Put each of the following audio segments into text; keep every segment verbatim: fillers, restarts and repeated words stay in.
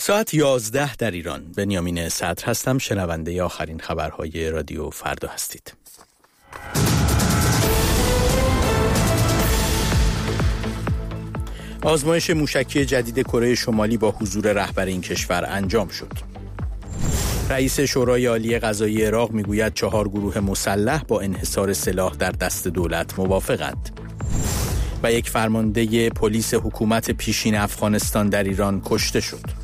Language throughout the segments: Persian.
ساعت یازده در ایران. بنیامین صدر هستم. شنونده آخرین خبرهای رادیو فردا هستید. آزمایش موشکی جدید کره شمالی با حضور رهبر این کشور انجام شد. رئیس شورای عالی قضایی عراق میگوید چهار گروه مسلح با انحصار سلاح در دست دولت موافقند. و یک فرمانده پلیس حکومت پیشین افغانستان در ایران کشته شد.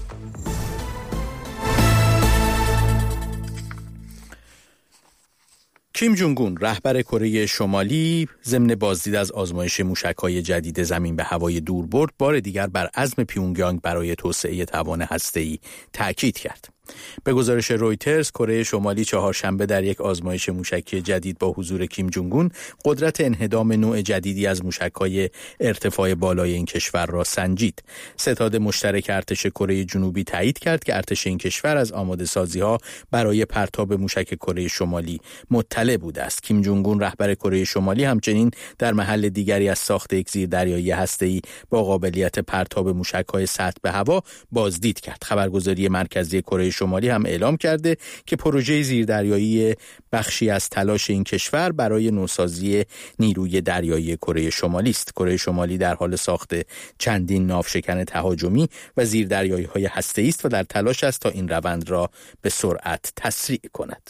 کیم جونگ اون رهبر کره شمالی ضمن بازدید از آزمایش موشک‌های جدید زمین به هوای دوربرد بار دیگر بر عزم پیونگیانگ برای توسعه توان هسته‌ای تاکید کرد. به گزارش رویترز، کره شمالی چهارشنبه در یک آزمایش موشکی جدید با حضور کیم جونگ اون قدرت انهدام نوع جدیدی از موشک‌های ارتفاع بالای این کشور را سنجید. ستاد مشترک ارتش کره جنوبی تایید کرد که ارتش این کشور از آماده سازی‌ها برای پرتاب موشک کره شمالی مطلع بوده است. کیم جونگ اون رهبر کره شمالی همچنین در محل دیگری از ساخت یک زیردریایی هسته‌ای با قابلیت پرتاب موشک‌های سطح به هوا بازدید کرد. خبرگزاری مرکزی کره شمالی هم اعلام کرده که پروژه زیردریایی بخشی از تلاش این کشور برای نوسازی نیروی دریایی کره شمالی است. کره شمالی در حال ساخت چندین ناوشکن تهاجمی و زیردریایی‌های هسته‌ای است و در تلاش است تا این روند را به سرعت تسریع کند.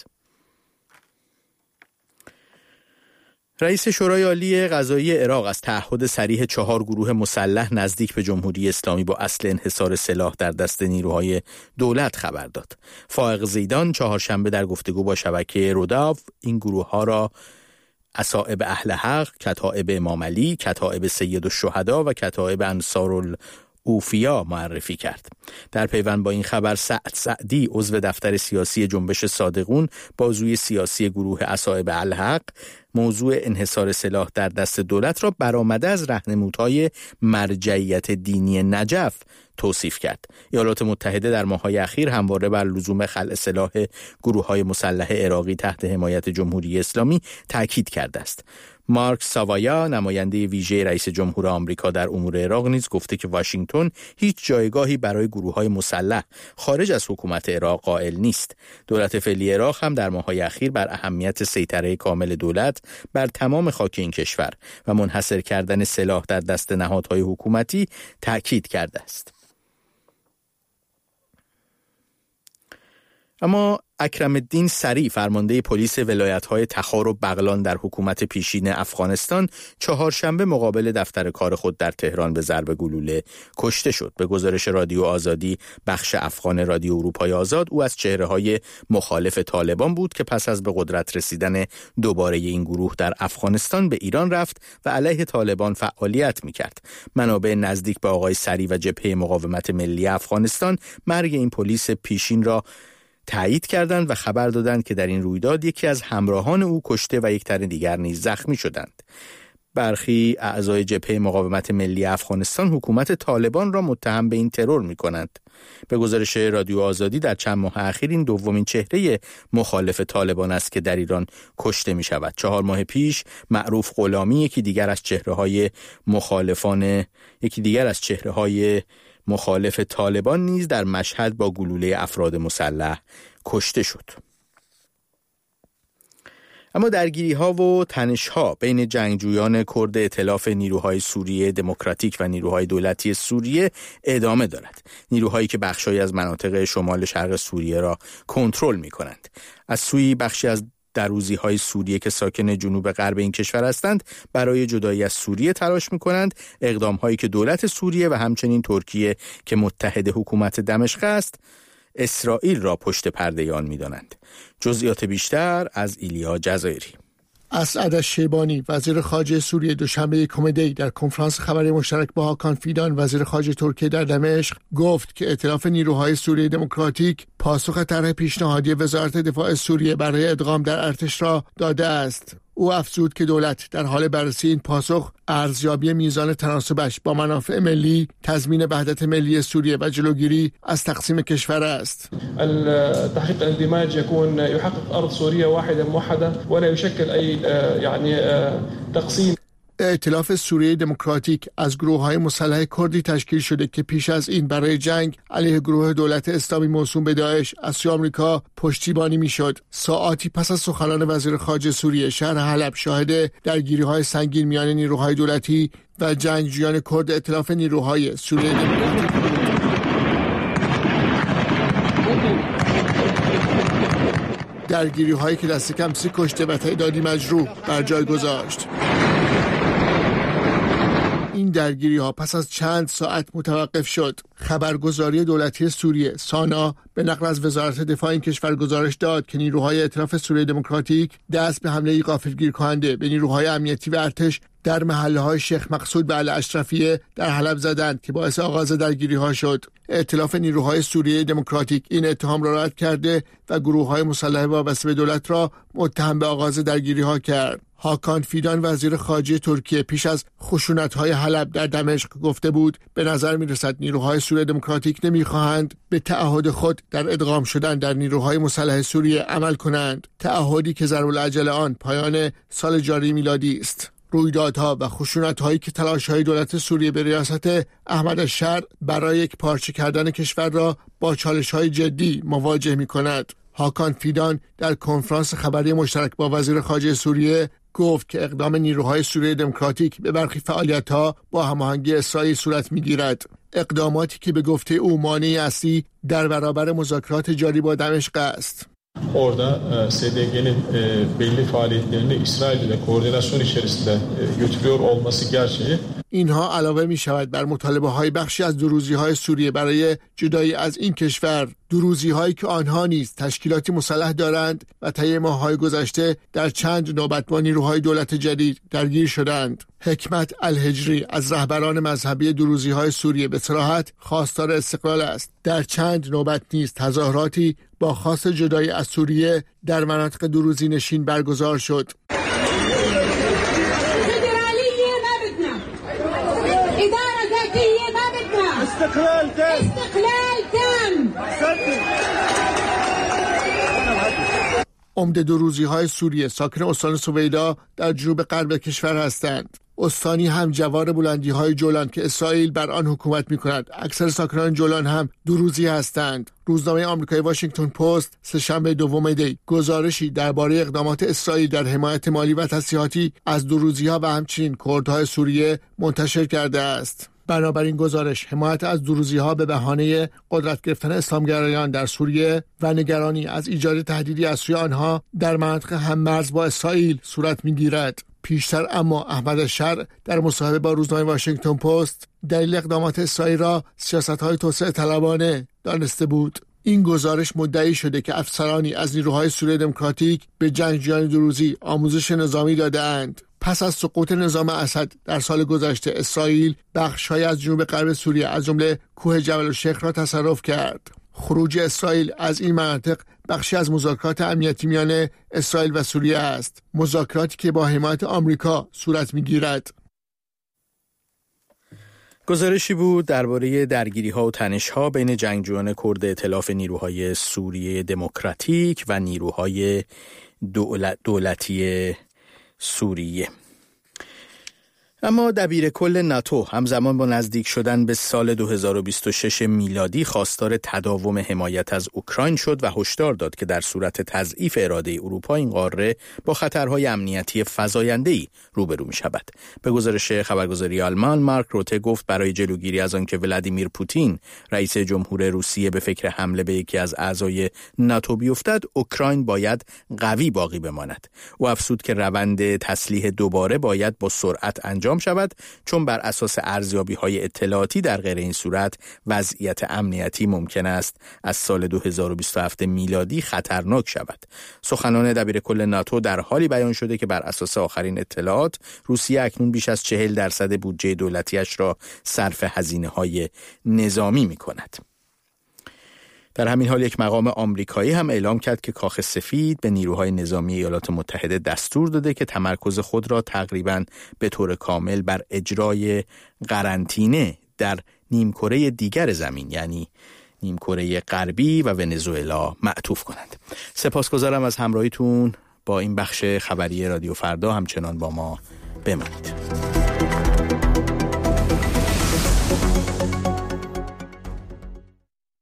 رئیس شورای عالی قضایی عراق از تعهد صریح چهار گروه مسلح نزدیک به جمهوری اسلامی با اصل انحصار سلاح در دست نیروهای دولت خبر داد. فائق زیدان چهارشنبه در گفتگو با شبکه روداو این گروه ها را اصائب اهل حق، کتائب امام علی، کتائب سید الشهدا و کتائب انصار اوفیا معرفی کرد. در پیوند با این خبر، سعد سعدی عضو دفتر سیاسی جنبش صادقون بازوی سیاسی گروه اصائب الحق موضوع انحصار سلاح در دست دولت را برآمده از راهنمودهای مرجعیت دینی نجف توصیف کرد. ایالات متحده در ماه‌های اخیر همواره بر لزوم خلع سلاح گروه‌های مسلح عراقی تحت حمایت جمهوری اسلامی تاکید کرده است. مارک ساوایا، نماینده ویژه رئیس جمهور آمریکا در امور عراق، نیز گفته که واشنگتن هیچ جایگاهی برای گروه‌های مسلح خارج از حکومت عراق قائل نیست. دولت فعلی عراق هم در ماه‌های اخیر بر اهمیت سیطره کامل دولت بر تمام خاک این کشور و منحصر کردن سلاح در دست نهادهای حکومتی تاکید کرده است. اما اکرم الدین سری، فرمانده پلیس ولایت‌های تخار و بغلان در حکومت پیشین افغانستان، چهارشنبه مقابل دفتر کار خود در تهران به ضرب گلوله کشته شد. به گزارش رادیو آزادی بخش افغان رادیو اروپای آزاد، او از چهره‌های مخالف طالبان بود که پس از به قدرت رسیدن دوباره این گروه در افغانستان به ایران رفت و علیه طالبان فعالیت می‌کرد. منابع نزدیک به آقای سری و جبهه مقاومت ملی افغانستان مرگ این پلیس پیشین را تایید کردند و خبر دادند که در این رویداد یکی از همراهان او کشته و یک تن دیگر نیز زخمی شدند. برخی اعضای جبهه مقاومت ملی افغانستان حکومت طالبان را متهم به این ترور می‌کنند. به گزارش رادیو آزادی در چند ماه اخیر این دومین چهره مخالف طالبان است که در ایران کشته می‌شود. چهار ماه پیش معروف غلامی، یکی دیگر از چهره‌های مخالفان یکی دیگر از چهره‌های مخالف طالبان، نیز در مشهد با گلوله افراد مسلح کشته شد. اما درگیری‌ها و تنش‌ها بین جنگجویان کرد ائتلاف نیروهای سوریه دموکراتیک و نیروهای دولتی سوریه ادامه دارد. نیروهایی که بخشی از مناطق شمال شرق سوریه را کنترل می‌کنند. از سوی بخشی از دروزی‌های سوریه که ساکن جنوب غرب این کشور هستند برای جدایی از سوریه تلاش می‌کنند. اقدام‌هایی که دولت سوریه و همچنین ترکیه که متحد حکومت دمشق است، اسرائیل را پشت پرده آن می‌دانند. جزئیات بیشتر از ایلیا جزایری. اسعد الشیبانی، وزیر خارجه سوریه، دوشنبه یکم دی در کنفرانس خبری مشترک با هاکان فیدان، وزیر خارجه ترکیه، در دمشق گفت که ائتلاف نیروهای سوریه دموکراتیک پاسخ طرح پیشنهادی وزارت دفاع سوریه برای ادغام در ارتش را داده است. او افزود که دولت در حال بررسی این پاسخ، ارزیابی میزان تناسبش با منافع ملی، تضمین وحدت ملی سوریه و جلوگیری از تقسیم کشور است. تحقیق الاندماج يكون يحقق ارض سوريه واحده موحده ولا يشكل اي يعني تقسيم. ائتلاف سوریه دموکراتیک از گروه‌های مسلح کردی تشکیل شده که پیش از این برای جنگ علیه گروه دولت اسلامی موسوم به داعش از سوی آمریکا پشتیبانی میشد. ساعاتی پس از سخنان وزیر خارجه سوریه، شهر حلب شاهد درگیری‌های سنگین میان نیروهای دولتی و جنگجویان کرد ائتلاف نیروهای سوریه دموکراتیک بود. درگیری‌هایی که دست کم سی کشته و تعدادی مجروح بر جای گذاشت. این درگیری ها پس از چند ساعت متوقف شد. خبرگزاری دولتی سوریه سانا به نقل از وزارت دفاع این کشور گزارش داد که نیروهای ائتلاف سوریه دموکراتیک دست به حمله غافلگیر کننده به نیروهای امنیتی و ارتش در محله‌های شیخ مقصود و الاشرفیه در حلب زدند که باعث آغاز درگیری‌ها شد. ائتلاف نیروهای سوریه دموکراتیک این اتهام را رد کرده و گروه‌های مسلح وابسته به دولت را متهم به آغاز درگیری‌ها کرد. هاکان فیدان وزیر خارجه ترکیه پیش از خشونت‌های حلب در دمشق گفته بود به نظر می‌رسد نیروهای سوریه دموکراتیک نمی‌خواهند به تعهد خود در ادغام شدن در نیروهای مسلح سوریه عمل کنند، تعهدی که ضرورالعجل آن پایان سال جاری میلادی است. رویدادها و خشونت‌هایی که تلاش‌های دولت سوریه به ریاست احمد الشر برای یک پارچه کردن کشور را با چالش‌های جدی مواجه می‌کند. هاکان فیدان در کنفرانس خبری مشترک با وزیر خارجه سوریه گفت که اقدام نیروهای سوریه دموکراتیک به برخی فعالیت‌ها با هماهنگی اسرائیل صورت می‌گیرد. اقداماتی که به گفته او مانع اصلی در برابر مذاکرات جاری با دمشق است. Orada S D G'nin belli faaliyetlerini İsrail ile koordinasyon içerisinde götürüyor olması gerçeği. اینها علاوه می شود بر مطالبه های بخشی از دروزی های سوریه برای جدایی از این کشور، دروزی هایی که آنها نیز تشکیلاتی مسلح دارند و طی ماه های گذشته در چند نوبت با نیروهای دولت جدید درگیر شدند. حکمت الهجری از رهبران مذهبی دروزی های سوریه به صراحت خواستار استقلال است. در چند نوبت نیز تظاهراتی با خواست جدایی از سوریه در مناطق دروزی نشین برگزار شد. استقلال تام استقلال تام عمده دروزی‌های سوریه ساکن استان سویدا در جنوب غرب کشور هستند. استانی هم جوار بلندی‌های جولان که اسرائیل بر آن حکومت می‌کند. اکثر ساکنان جولان هم دروزی هستند. روزنامه آمریکایی واشنگتن پست سه‌شنبه دوم دی گزارشی درباره اقدامات اسرائیل در حمایت مالی و تسلیحاتی از دروزی‌ها و همچنین کردهای سوریه منتشر کرده است. بنابراین گزارش حمایت از دروزی‌ها به بهانه قدرت گرفتن اسلامگرایان در سوریه و نگرانی از ایجاد تهدیدی از سوی آنها در مناطق هم‌مرز با اسرائیل صورت می‌گیرد. پیشتر اما احمد الشر در مصاحبه با روزنامه واشنگتن پست دلیل اقدامات اسرائیل را سیاست‌های توسعه طلبانه دانسته بود. این گزارش مدعی شده که افسرانی از نیروهای سوریه دموکراتیک به جنگجویان دروزی آموزش نظامی داده‌اند. پس از سقوط نظام اسد در سال گذشته اسرائیل بخش‌های از جنوب غرب سوریه از جمله کوه جبل الشیخ را تصرف کرد. خروج اسرائیل از این مناطق بخشی از مذاکرات امنیتی میان اسرائیل و سوریه است، مذاکراتی که با حمایت آمریکا صورت می‌گیرد. گزارشی بود درباره درگیری‌ها و تنش‌ها بین جنگجویان کرد ائتلاف نیروهای سوریه دموکراتیک و نیروهای دولت دولتی سوریه. اما دبیر کل ناتو همزمان با نزدیک شدن به سال دو هزار و بیست و شش میلادی خواستار تداوم حمایت از اوکراین شد و هشدار داد که در صورت تضعیف اراده اروپا این قاره با خطرهای امنیتی فزاینده‌ای روبرو می‌شود. به گزارش خبرگزاری آلمان، مارک روته گفت برای جلوگیری از آنکه ولادیمیر پوتین رئیس جمهور روسیه به فکر حمله به یکی از اعضای ناتو بیفتد، اوکراین باید قوی باقی بماند. او افزود که روند تسلیح دوباره باید با سرعت انجام شود، چون بر اساس ارزیابی‌های اطلاعاتی در غیر این صورت وضعیت امنیتی ممکن است از سال دو هزار و بیست و هفت میلادی خطرناک شود. سخنان دبیر کل ناتو در حالی بیان شده که بر اساس آخرین اطلاعات روسیه اکنون بیش از چهل درصد بودجه دولتیش را صرف هزینه‌های نظامی می‌کند. در همین حال یک مقام آمریکایی هم اعلام کرد که کاخ سفید به نیروهای نظامی ایالات متحده دستور داده که تمرکز خود را تقریباً به طور کامل بر اجرای قرنطینه در نیمکره دیگر زمین، یعنی نیمکره غربی و ونزوئلا معطوف کنند. سپاسگزارم از همراهیتون با این بخش خبری رادیو فردا. همچنان با ما بمانید. شما.